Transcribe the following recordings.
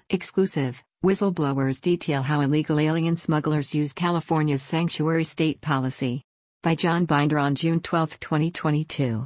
Exclusive, whistleblowers detail how illegal alien smugglers use California's sanctuary state policy. By John Binder on June 12, 2022.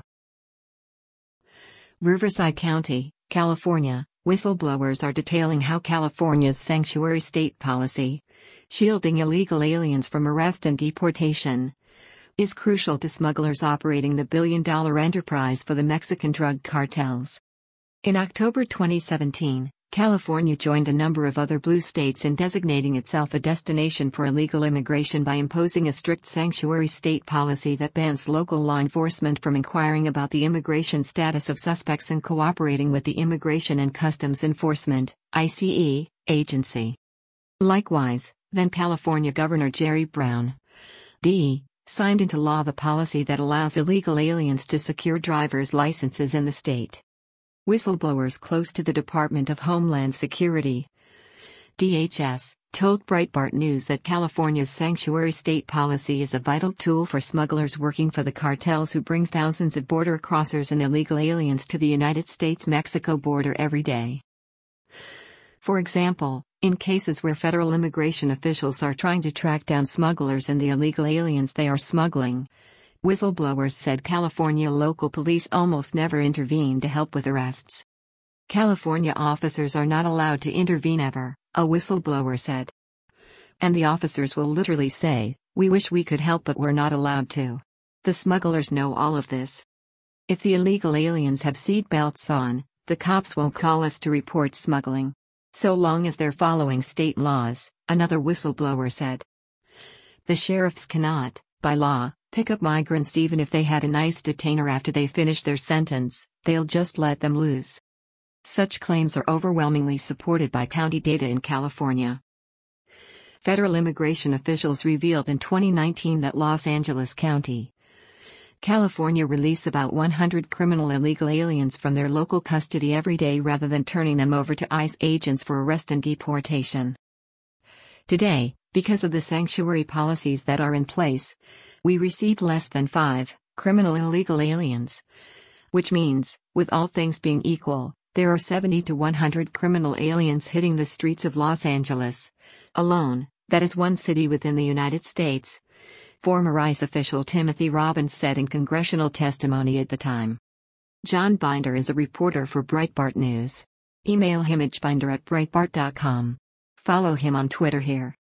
Riverside County, California, whistleblowers are detailing how California's sanctuary state policy, shielding illegal aliens from arrest and deportation, is crucial to smugglers operating the billion-dollar enterprise for the Mexican drug cartels. In October 2017, California joined a number of other blue states in designating itself a destination for illegal immigration by imposing a strict sanctuary state policy that bans local law enforcement from inquiring about the immigration status of suspects and cooperating with the Immigration and Customs Enforcement (ICE) agency. Likewise, then California Governor Jerry Brown, D., signed into law the policy that allows illegal aliens to secure driver's licenses in the state. Whistleblowers close to the Department of Homeland Security, DHS, told Breitbart News that California's sanctuary state policy is a vital tool for smugglers working for the cartels who bring thousands of border crossers and illegal aliens to the United States-Mexico border every day. For example, in cases where federal immigration officials are trying to track down smugglers and the illegal aliens they are smuggling, whistleblowers said California local police almost never intervene to help with arrests. California officers are not allowed to intervene ever, a whistleblower said. And the officers will literally say, "We wish we could help but we're not allowed to." The smugglers know all of this. If the illegal aliens have seat belts on, the cops won't call us to report smuggling. So long as they're following state laws, another whistleblower said. The sheriffs cannot, by law, pick up migrants even if they had an ICE detainer after they finish their sentence, they'll just let them loose. Such claims are overwhelmingly supported by county data in California. Federal immigration officials revealed in 2019 that Los Angeles County, California release about 100 criminal illegal aliens from their local custody every day rather than turning them over to ICE agents for arrest and deportation. Today, because of the sanctuary policies that are in place, we receive less than 5 criminal illegal aliens. Which means, with all things being equal, there are 70 to 100 criminal aliens hitting the streets of Los Angeles alone. That is one city within the United States, former ICE official Timothy Robbins said in congressional testimony at the time. John Binder is a reporter for Breitbart News. Email him at binder@breitbart.com. Follow him on Twitter here.